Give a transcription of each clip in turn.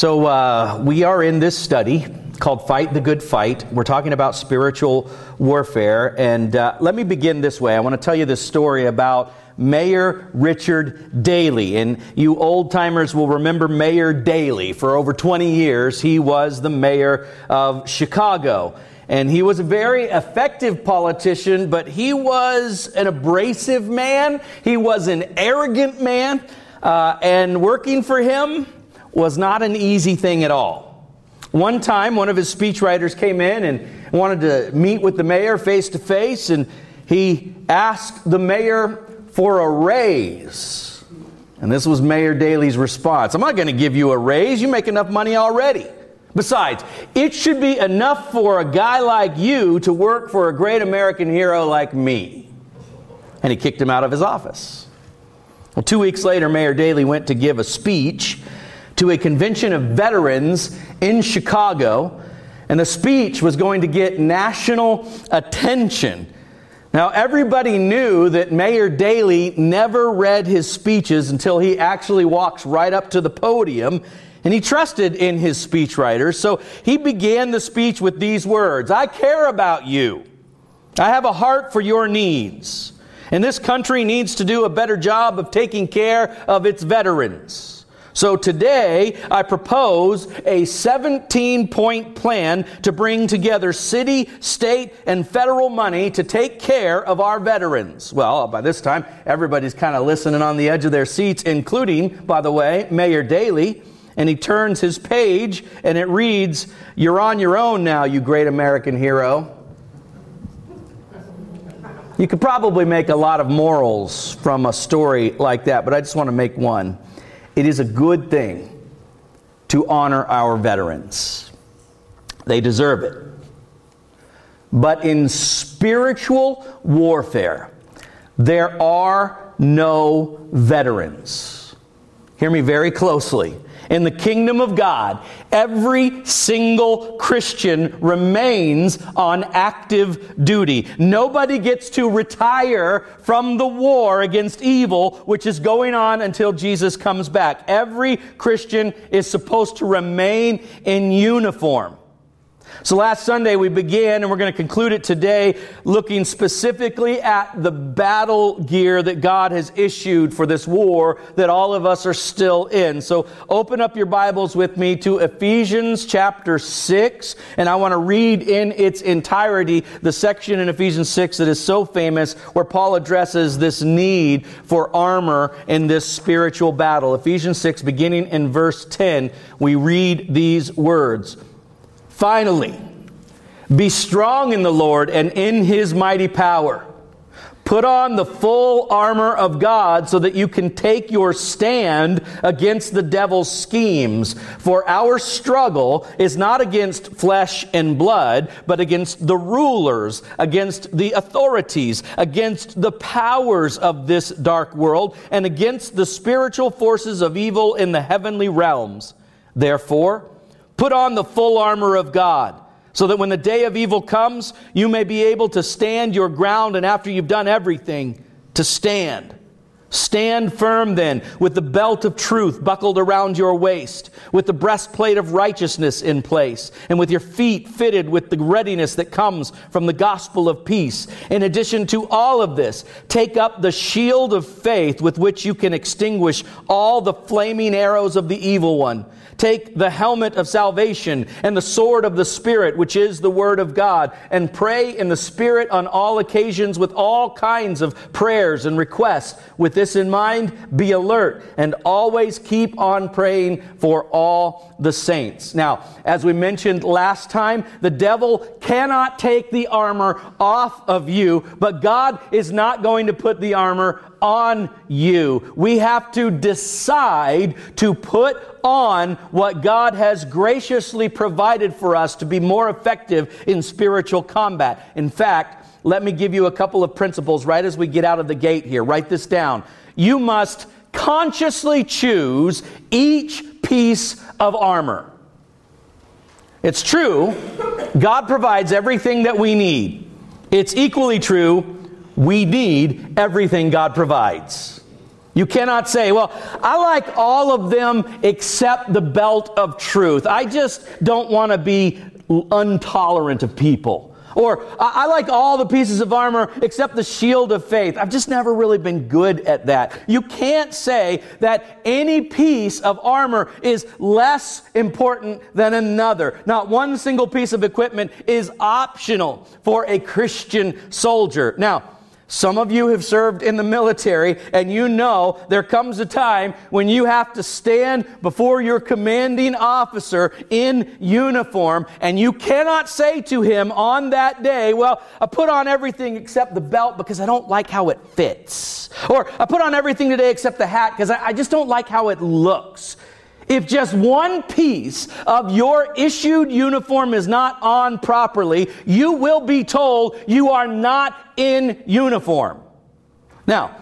So we are in this study called Fight the Good Fight. We're talking about spiritual warfare. And let me begin this way. I want to tell you this story about Mayor Richard Daley. And you old-timers will remember Mayor Daley. For over 20 years, he was the mayor of Chicago. And he was a very effective politician, but he was an abrasive man. He was an arrogant man. And working for him was not an easy thing at all. One time, one of his speechwriters came in and wanted to meet with the mayor face to face, and he asked the mayor for a raise. And this was Mayor Daley's response: "I'm not going to give you a raise. You make enough money already. Besides, it should be enough for a guy like you to work for a great American hero like me." And he kicked him out of his office. Well, 2 weeks later, Mayor Daley went to give a speech to a convention of veterans in Chicago, and the speech was going to get national attention. Now, everybody knew that Mayor Daley never read his speeches until he actually walks right up to the podium, and he trusted in his speechwriters. So he began the speech with these words: "I care about you. I have a heart for your needs. And this country needs to do a better job of taking care of its veterans. So today, I propose a 17-point plan to bring together city, state, and federal money to take care of our veterans." Well, by this time, everybody's kind of listening on the edge of their seats, including, by the way, Mayor Daley. And he turns his page, and it reads, "You're on your own now, you great American hero." You could probably make a lot of morals from a story like that, but I just want to make one. It is a good thing to honor our veterans. They deserve it. But in spiritual warfare, there are no veterans. Hear me very closely. In the kingdom of God, every single Christian remains on active duty. Nobody gets to retire from the war against evil, which is going on until Jesus comes back. Every Christian is supposed to remain in uniform. So last Sunday we began, and we're going to conclude it today, looking specifically at the battle gear that God has issued for this war that all of us are still in. So open up your Bibles with me to Ephesians chapter 6, and I want to read in its entirety the section in Ephesians 6 that is so famous, where Paul addresses this need for armor in this spiritual battle. Ephesians 6, beginning in verse 10, we read these words: "Finally, be strong in the Lord and in His mighty power. Put on the full armor of God so that you can take your stand against the devil's schemes. For our struggle is not against flesh and blood, but against the rulers, against the authorities, against the powers of this dark world, and against the spiritual forces of evil in the heavenly realms. Therefore, put on the full armor of God, so that when the day of evil comes, you may be able to stand your ground, and after you've done everything, to stand. Stand firm then, with the belt of truth buckled around your waist, with the breastplate of righteousness in place, and with your feet fitted with the readiness that comes from the gospel of peace. In addition to all of this, take up the shield of faith with which you can extinguish all the flaming arrows of the evil one. Take the helmet of salvation and the sword of the Spirit, which is the Word of God, and pray in the Spirit on all occasions with all kinds of prayers and requests. With this in mind, be alert and always keep on praying for all the saints." Now, as we mentioned last time, the devil cannot take the armor off of you, but God is not going to put the armor on you. We have to decide to put on what God has graciously provided for us to be more effective in spiritual combat. In fact, let me give you a couple of principles right as we get out of the gate here. Write this down. You must consciously choose each piece of armor. It's true, God provides everything that we need. It's equally true, we need everything God provides. You cannot say, well, I like all of them except the belt of truth. I just don't want to be intolerant of people. Or I like all the pieces of armor except the shield of faith. I've just never really been good at that. You can't say that any piece of armor is less important than another. Not one single piece of equipment is optional for a Christian soldier. Now, some of you have served in the military, and you know there comes a time when you have to stand before your commanding officer in uniform, and you cannot say to him on that day, well, I put on everything except the belt because I don't like how it fits. Or I put on everything today except the hat because I just don't like how it looks. If just one piece of your issued uniform is not on properly, you will be told you are not in uniform. Now,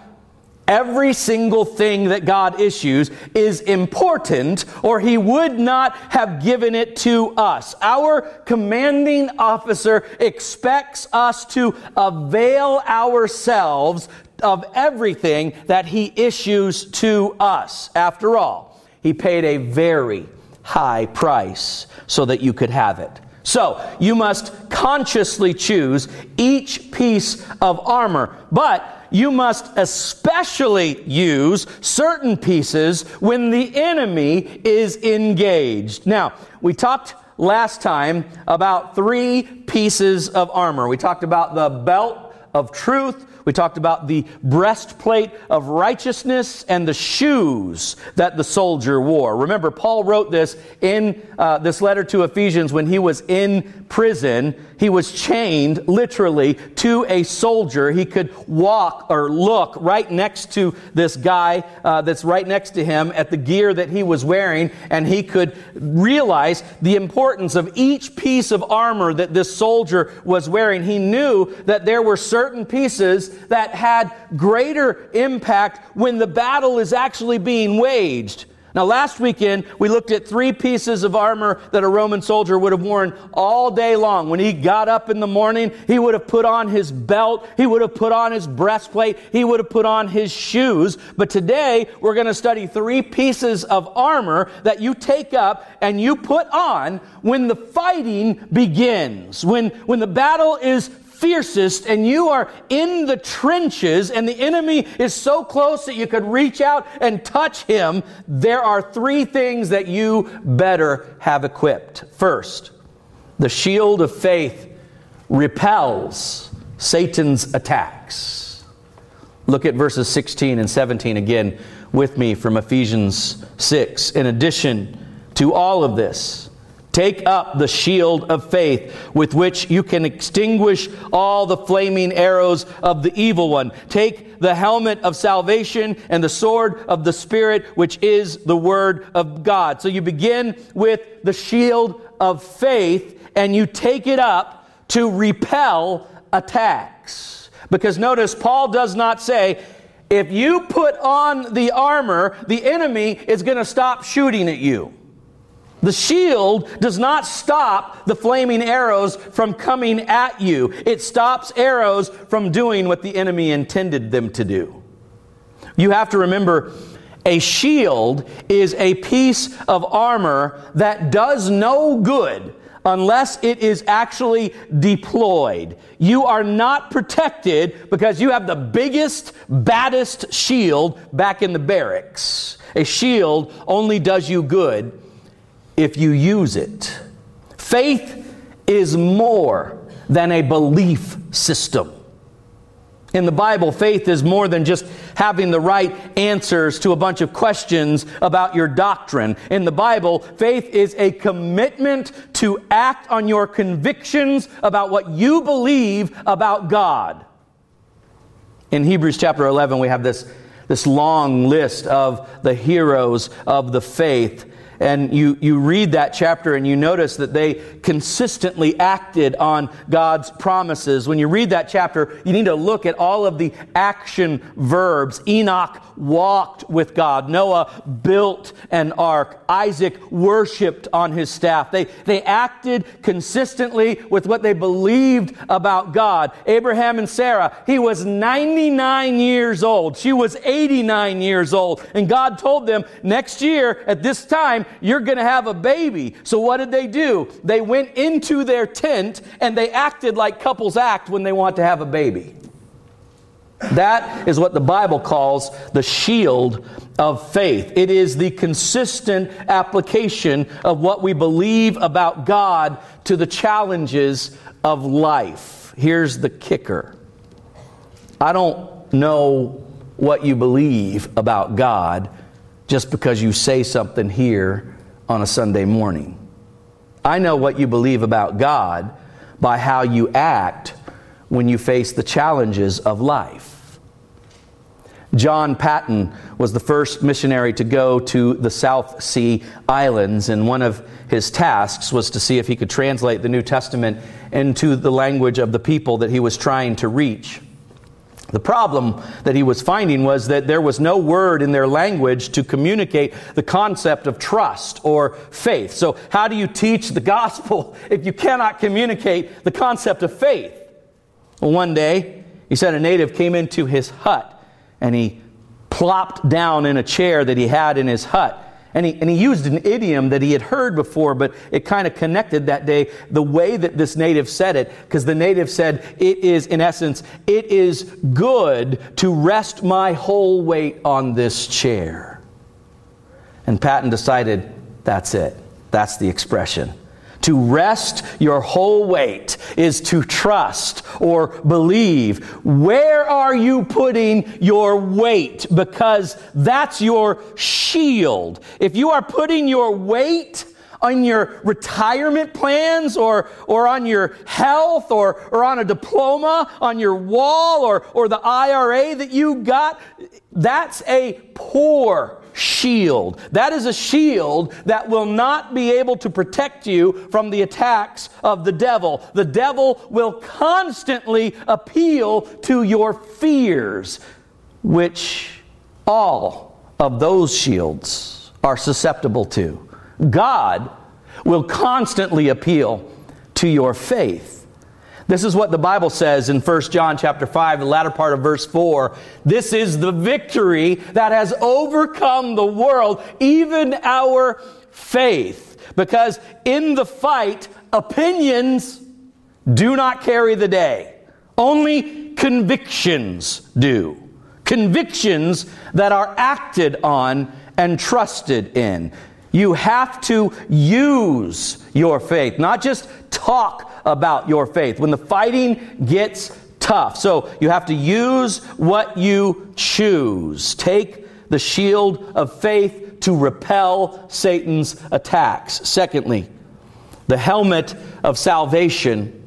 every single thing that God issues is important, or He would not have given it to us. Our commanding officer expects us to avail ourselves of everything that He issues to us. After all, He paid a very high price so that you could have it. So, you must consciously choose each piece of armor, but you must especially use certain pieces when the enemy is engaged. Now, we talked last time about 3 pieces of armor. We talked about the belt of truth. We talked about the breastplate of righteousness and the shoes that the soldier wore. Remember, Paul wrote this in this letter to Ephesians when he was in prison. He was chained literally to a soldier. He could walk or look right next to this guy that's right next to him at the gear that he was wearing, and he could realize the importance of each piece of armor that this soldier was wearing. He knew that there were certain pieces that had greater impact when the battle is actually being waged. Now, last weekend, we looked at 3 pieces of armor that a Roman soldier would have worn all day long. When he got up in the morning, he would have put on his belt, he would have put on his breastplate, he would have put on his shoes. But today, we're going to study 3 pieces of armor that you take up and you put on when the fighting begins, when the battle is fiercest and you are in the trenches and the enemy is so close that you could reach out and touch him. There are 3 things that you better have equipped. First, the shield of faith repels Satan's attacks. Look at verses 16 and 17 again with me from Ephesians 6. In addition to all of this, take up the shield of faith with which you can extinguish all the flaming arrows of the evil one. Take the helmet of salvation and the sword of the Spirit, which is the Word of God. So you begin with the shield of faith and you take it up to repel attacks. Because notice, Paul does not say, if you put on the armor, the enemy is going to stop shooting at you. The shield does not stop the flaming arrows from coming at you. It stops arrows from doing what the enemy intended them to do. You have to remember, a shield is a piece of armor that does no good unless it is actually deployed. You are not protected because you have the biggest, baddest shield back in the barracks. A shield only does you good if you use it. Faith is more than a belief system. In the Bible, faith is more than just having the right answers to a bunch of questions about your doctrine. In the Bible, faith is a commitment to act on your convictions about what you believe about God. In Hebrews chapter 11, we have this long list of the heroes of the faith. And you read that chapter and you notice that they consistently acted on God's promises. When you read that chapter, you need to look at all of the action verbs. Enoch walked with God. Noah built an ark. Isaac worshiped on his staff. They acted consistently with what they believed about God. Abraham and Sarah, he was 99 years old. She was 89 years old. And God told them, next year at this time, you're going to have a baby. So what did they do? They went into their tent and they acted like couples act when they want to have a baby. That is what the Bible calls the shield of faith. It is the consistent application of what we believe about God to the challenges of life. Here's the kicker. I don't know what you believe about God just because you say something here on a Sunday morning. I know what you believe about God by how you act when you face the challenges of life. John Paton was the first missionary to go to the South Sea Islands, and one of his tasks was to see if he could translate the New Testament into the language of the people that he was trying to reach. The problem that he was finding was that there was no word in their language to communicate the concept of trust or faith. So how do you teach the gospel if you cannot communicate the concept of faith? Well, one day, he said a native came into his hut and he plopped down in a chair that he had in his hut. And he used an idiom that he had heard before, but it kind of connected that day the way that this native said it, because the native said, it is, in essence, it is good to rest my whole weight on this chair. And Paton decided, that's it. That's the expression. To rest your whole weight is to trust or believe. Where are you putting your weight? Because that's your shield. If you are putting your weight on your retirement plans or on your health or on a diploma on your wall or the IRA that you got, that's a poor shield. That is a shield that will not be able to protect you from the attacks of the devil. The devil will constantly appeal to your fears, which all of those shields are susceptible to. God will constantly appeal to your faith. This is what the Bible says in 1 John chapter 5, the latter part of verse 4. This is the victory that has overcome the world, even our faith. Because in the fight, opinions do not carry the day. Only convictions do. Convictions that are acted on and trusted in. You have to use your faith, not just talk about your faith when the fighting gets tough. So you have to use what you choose. Take the shield of faith to repel Satan's attacks. Secondly, the helmet of salvation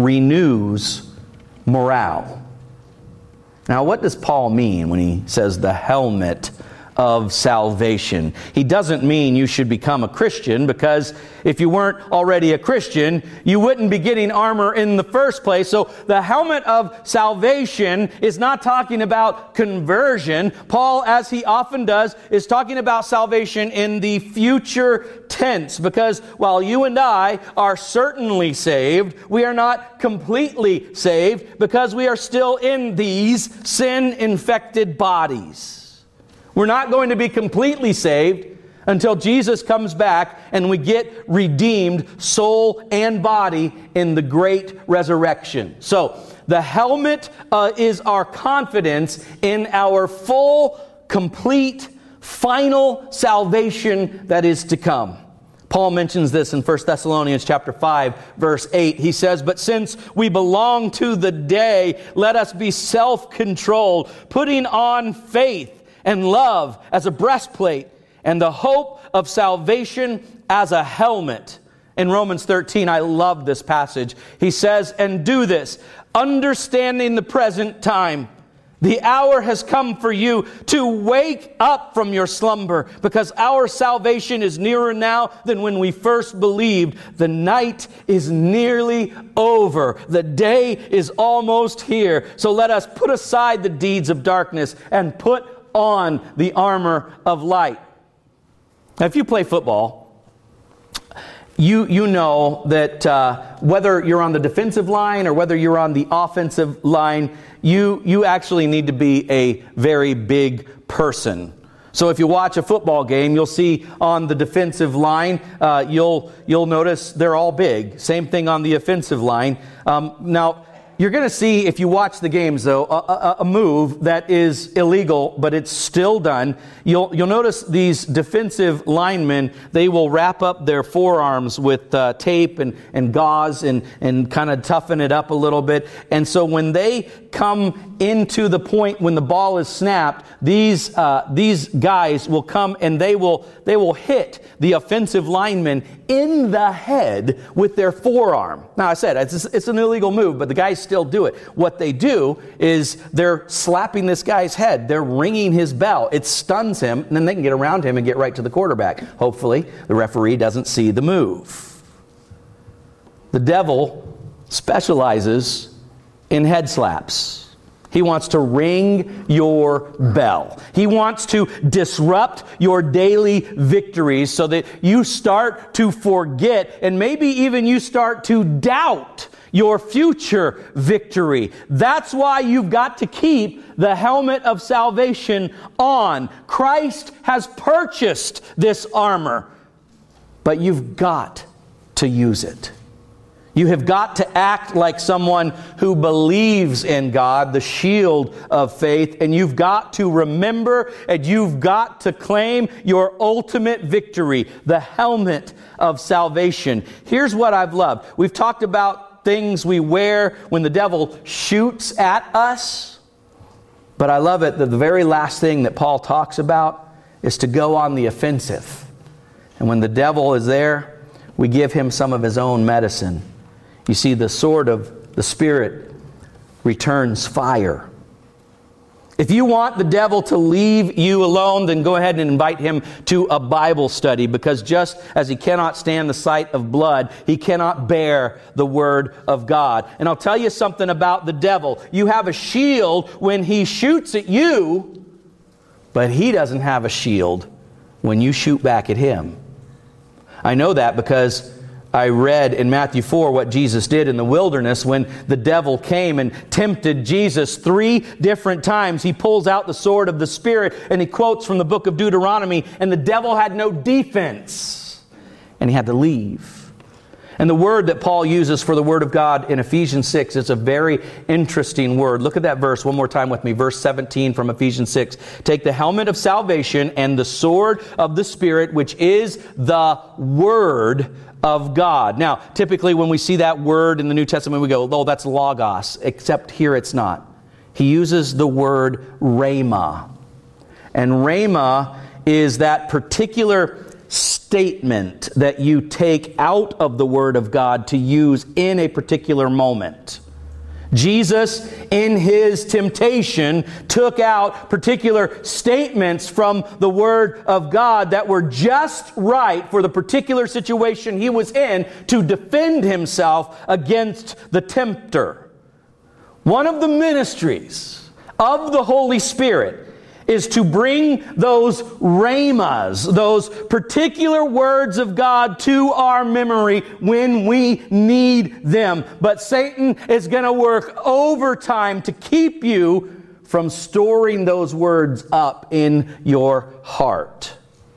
renews morale. Now, what does Paul mean when he says the helmet of salvation? He doesn't mean you should become a Christian, because if you weren't already a Christian, you wouldn't be getting armor in the first place. So the helmet of salvation is not talking about conversion. Paul, as he often does, is talking about salvation in the future tense, because while you and I are certainly saved, we are not completely saved, because we are still in these sin-infected bodies. We're not going to be completely saved until Jesus comes back and we get redeemed soul and body in the great resurrection. So the helmet is our confidence in our full, complete, final salvation that is to come. Paul mentions this in 1 Thessalonians chapter 5, verse 8. He says, "But since we belong to the day, let us be self-controlled, putting on faith and love as a breastplate, and the hope of salvation as a helmet." In Romans 13, I love this passage. He says, "And do this, understanding the present time, The hour has come for you to wake up from your slumber, because our salvation is nearer now than when we first believed. The night is nearly over. The day is almost here. So let us put aside the deeds of darkness and put on the armor of light. Now, if you play football, you know that whether you're on the defensive line or whether you're on the offensive line, you actually need to be a very big person. So if you watch a football game, you'll see on the defensive line, you'll notice they're all big. Same thing on the offensive line. Now, you're going to see, if you watch the games, though, a move that is illegal, but it's still done. You'll notice these defensive linemen, they will wrap up their forearms with tape and gauze and kind of toughen it up a little bit. And so when they come into the point when the ball is snapped, these guys will come and they will hit the offensive lineman in the head with their forearm. Now, I said it's an illegal move, but the guys still do it. What they do is they're slapping this guy's head. They're ringing his bell. It stuns him, and then they can get around him and get right to the quarterback. Hopefully, the referee doesn't see the move. The devil specializes in head slaps. He wants to ring your bell. He wants to disrupt your daily victories so that you start to forget, and maybe even you start to doubt your future victory. That's why you've got to keep the helmet of salvation on. Christ has purchased this armor, but you've got to use it. You have got to act like someone who believes in God, the shield of faith, and you've got to remember and you've got to claim your ultimate victory, the helmet of salvation. Here's what I've loved. We've talked about things we wear when the devil shoots at us, but I love it that the very last thing that Paul talks about is to go on the offensive. And when the devil is there, we give him some of his own medicine. You see, the sword of the Spirit returns fire. If you want the devil to leave you alone, then go ahead and invite him to a Bible study, because just as he cannot stand the sight of blood, he cannot bear the Word of God. And I'll tell you something about the devil. You have a shield when he shoots at you, but he doesn't have a shield when you shoot back at him. I know that because I read in Matthew 4 what Jesus did in the wilderness when the devil came and tempted Jesus 3 different times. He pulls out the sword of the Spirit and he quotes from the book of Deuteronomy, and the devil had no defense and he had to leave. And the word that Paul uses for the Word of God in Ephesians 6 is a very interesting word. Look at that verse one more time with me. Verse 17 from Ephesians 6. Take the helmet of salvation and the sword of the Spirit, which is the Word of God. Now, typically when we see that word in the New Testament, we go, oh, that's logos, except here it's not. He uses the word rhema. And rhema is that particular statement that you take out of the Word of God to use in a particular moment. Jesus, in his temptation, took out particular statements from the Word of God that were just right for the particular situation he was in to defend himself against the tempter. One of the ministries of the Holy Spirit is to bring those rhemas, those particular words of God to our memory when we need them. But Satan is going to work overtime to keep you from storing those words up in your heart.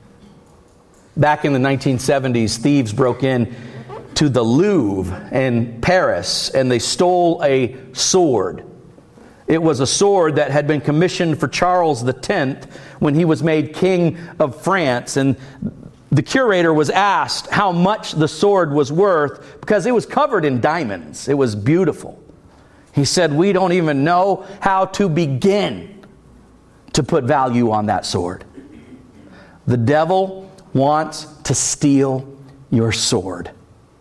Back in the 1970s, thieves broke in to the Louvre in Paris and they stole a sword. It was a sword that had been commissioned for Charles X when he was made King of France. And the curator was asked how much the sword was worth because it was covered in diamonds. It was beautiful. He said, we don't even know how to begin to put value on that sword. The devil wants to steal your sword.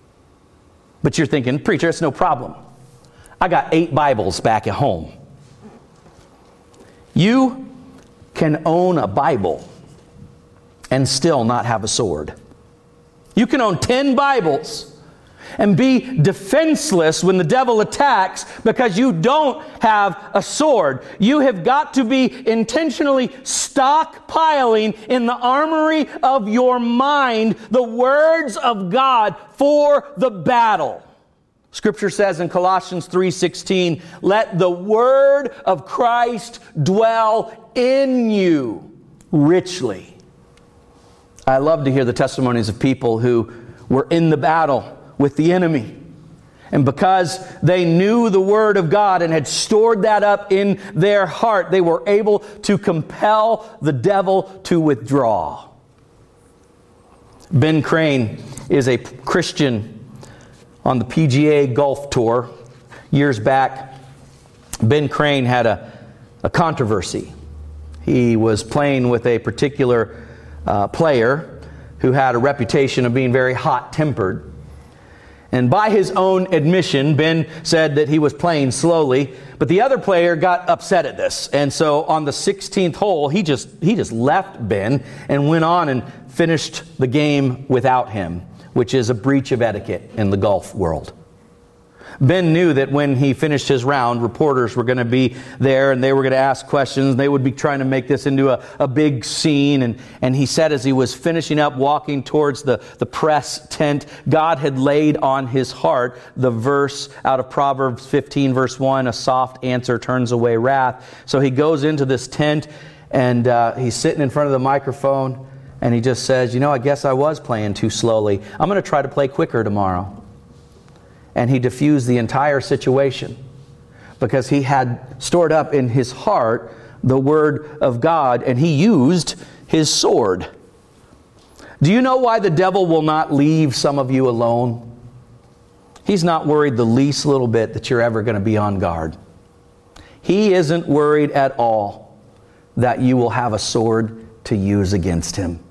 But you're thinking, preacher, it's no problem. I got 8 Bibles back at home. You can own a Bible and still not have a sword. You can own 10 Bibles and be defenseless when the devil attacks because you don't have a sword. You have got to be intentionally stockpiling in the armory of your mind the words of God for the battle. Scripture says in Colossians 3:16, let the word of Christ dwell in you richly. I love to hear the testimonies of people who were in the battle with the enemy. And because they knew the Word of God and had stored that up in their heart, they were able to compel the devil to withdraw. Ben Crane is a Christian on the PGA Golf Tour. Years back, Ben Crane had a controversy. He was playing with a particular player who had a reputation of being very hot-tempered. And by his own admission, Ben said that he was playing slowly, but the other player got upset at this. And so on the 16th hole, he just left Ben and went on and finished the game without him, which is a breach of etiquette in the golf world. Ben knew that when he finished his round, reporters were going to be there and they were going to ask questions. They would be trying to make this into a big scene. And he said as he was finishing up, walking towards the press tent, God had laid on his heart the verse out of Proverbs 15, verse 1, a soft answer turns away wrath. So he goes into this tent and he's sitting in front of the microphone and he just says, I guess I was playing too slowly. I'm going to try to play quicker tomorrow. And he diffused the entire situation because he had stored up in his heart the Word of God and he used his sword. Do you know why the devil will not leave some of you alone? He's not worried the least little bit that you're ever going to be on guard. He isn't worried at all that you will have a sword to use against him.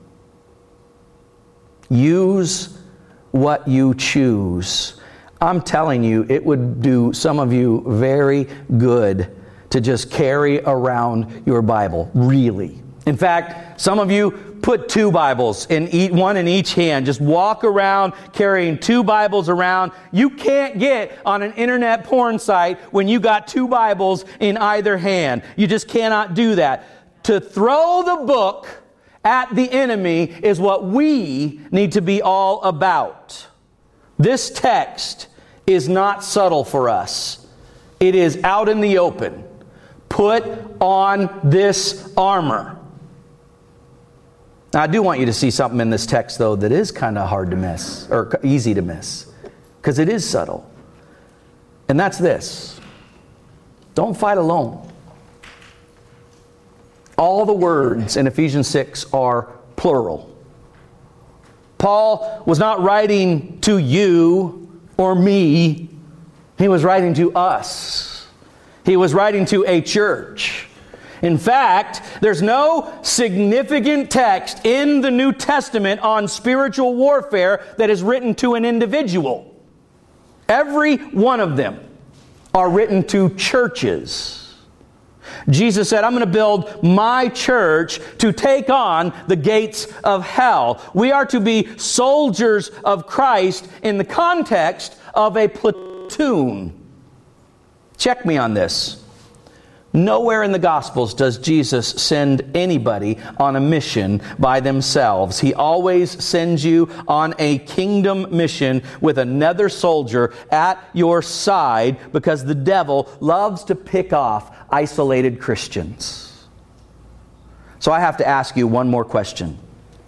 Use what you choose. I'm telling you, it would do some of you very good to just carry around your Bible, really. In fact, some of you put 2 Bibles, one in each hand. Just walk around carrying 2 Bibles around. You can't get on an internet porn site when you got 2 Bibles in either hand. You just cannot do that. To throw the book at the enemy is what we need to be all about. This text is not subtle for us. It is out in the open. Put on this armor. Now, I do want you to see something in this text, though, that is kind of hard to miss, or easy to miss, because it is subtle. And that's this. Don't fight alone. All the words in Ephesians 6 are plural. Paul was not writing to you or me. He was writing to us. He was writing to a church. In fact, there's no significant text in the New Testament on spiritual warfare that is written to an individual. Every one of them are written to churches. Jesus said, I'm going to build my church to take on the gates of hell. We are to be soldiers of Christ in the context of a platoon. Check me on this. Nowhere in the Gospels does Jesus send anybody on a mission by themselves. He always sends you on a kingdom mission with another soldier at your side because the devil loves to pick off isolated Christians. So I have to ask you one more question.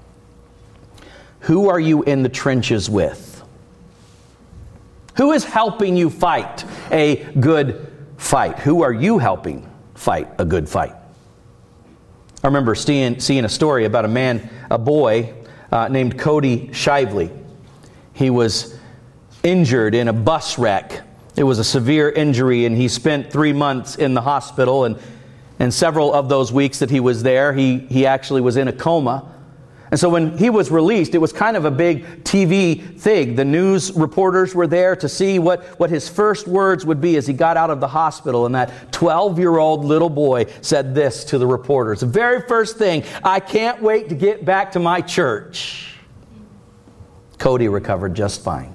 Who are you in the trenches with? Who is helping you fight a good fight? Who are you helping fight a good fight? I remember seeing a story about a boy named Cody Shively. He was injured in a bus wreck. It was a severe injury, and he spent 3 months in the hospital. And several of those weeks that he was there, he actually was in a coma. And so when he was released, it was kind of a big TV thing. The news reporters were there to see what his first words would be as he got out of the hospital. And that 12-year-old little boy said this to the reporters. The very first thing, "I can't wait to get back to my church." Cody recovered just fine.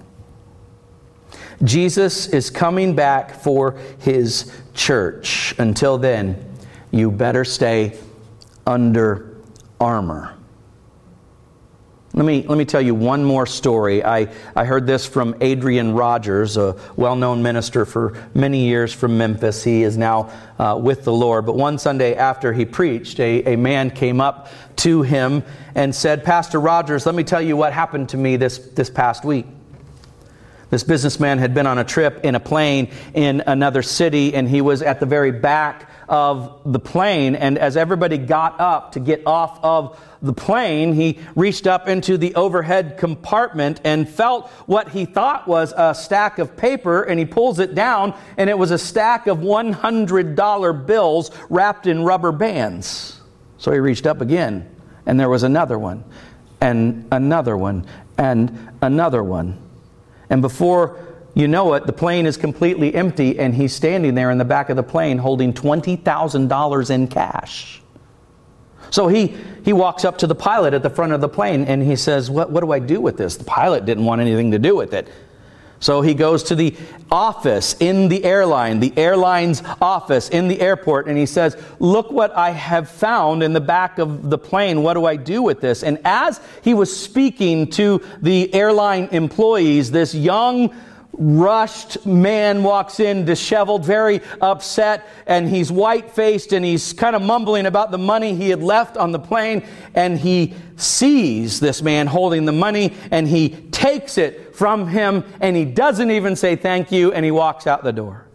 Jesus is coming back for his church. Until then, you better stay under armor. Let me tell you one more story. I heard this from Adrian Rogers, a well-known minister for many years from Memphis. He is now with the Lord. But one Sunday after he preached, a man came up to him and said, "Pastor Rogers, let me tell you what happened to me this past week." This businessman had been on a trip in a plane in another city, and he was at the very back of the plane. And as everybody got up to get off of the plane, he reached up into the overhead compartment and felt what he thought was a stack of paper, and he pulls it down, and it was a stack of $100 bills wrapped in rubber bands. So he reached up again, and there was another one, and another one, and another one. And before you know it, the plane is completely empty, and he's standing there in the back of the plane holding $20,000 in cash. So he walks up to the pilot at the front of the plane, and he says, what do I do with this? The pilot didn't want anything to do with it. So he goes to the office in the airline's office in the airport, and he says, "Look what I have found in the back of the plane. What do I do with this?" And as he was speaking to the airline employees, this young, rushed man walks in, disheveled, very upset, and he's white-faced, and he's kind of mumbling about the money he had left on the plane, and he sees this man holding the money, and he takes it from him, and he doesn't even say thank you, and he walks out the door.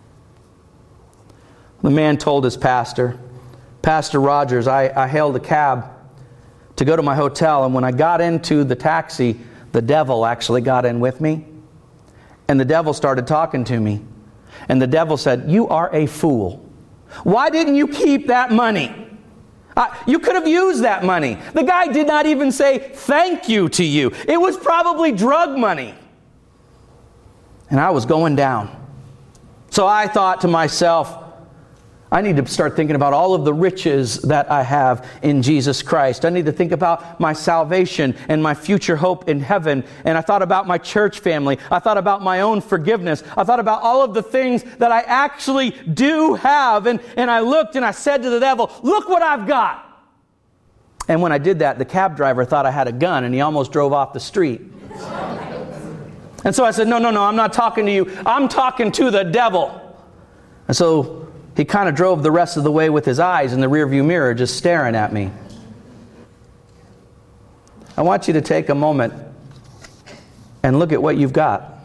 The man told his pastor, "Pastor Rogers, I hailed a cab to go to my hotel, and when I got into the taxi, the devil actually got in with me. And the devil started talking to me. And the devil said, 'You are a fool. Why didn't you keep that money? You could have used that money. The guy did not even say thank you to you. It was probably drug money.' And I was going down. So I thought to myself, I need to start thinking about all of the riches that I have in Jesus Christ. I need to think about my salvation and my future hope in heaven. And I thought about my church family. I thought about my own forgiveness. I thought about all of the things that I actually do have. And I looked and I said to the devil, 'Look what I've got.' And when I did that, the cab driver thought I had a gun, and he almost drove off the street. And so I said, no, I'm not talking to you. I'm talking to the devil." And so he kind of drove the rest of the way with his eyes in the rearview mirror, just staring at me. I want you to take a moment and look at what you've got.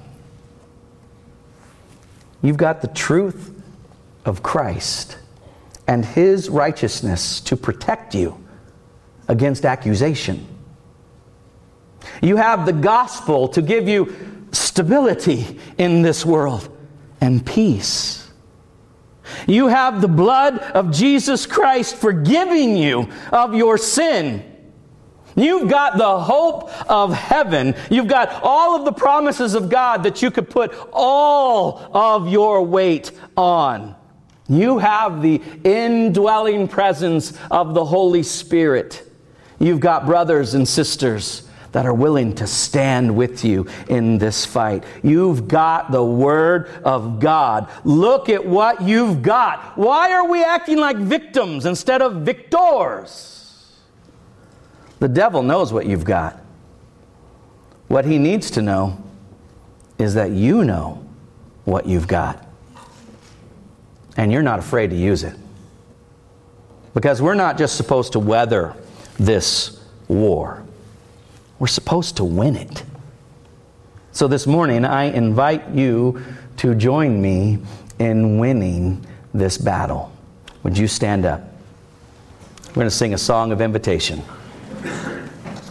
You've got the truth of Christ and His righteousness to protect you against accusation. You have the gospel to give you stability in this world and peace. You have the blood of Jesus Christ forgiving you of your sin. You've got the hope of heaven. You've got all of the promises of God that you could put all of your weight on. You have the indwelling presence of the Holy Spirit. You've got brothers and sisters that are willing to stand with you in this fight. You've got the Word of God. Look at what you've got. Why are we acting like victims instead of victors? The devil knows what you've got. What he needs to know is that you know what you've got. And you're not afraid to use it. Because we're not just supposed to weather this war. We're supposed to win it. So this morning, I invite you to join me in winning this battle. Would you stand up? We're going to sing a song of invitation.